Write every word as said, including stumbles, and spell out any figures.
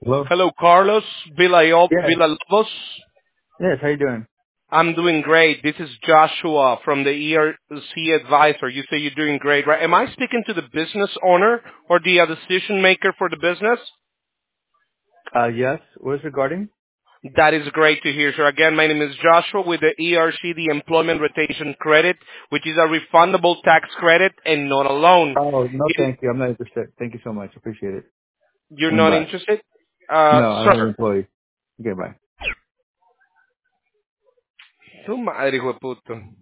Hello? Hello, Carlos Villalobos. Yes. Villalobos. Yes, how you doing? I'm doing great. This is Joshua from the E R C Advisor. You say you're doing great, right? Am I speaking to the business owner or the uh, decision maker for the business? Uh, yes. What is regarding? That is great to hear, sir. Again, my name is Joshua with the E R C, the Employment Rotation Credit, which is a refundable tax credit and not a loan. Oh, no, It- thank you. I'm not interested. Thank you so much. Appreciate it. You're Mm, not bye. interested? Uh, No, I don't have an sir. employee. Okay, bye. Tu madre, hijo de puta.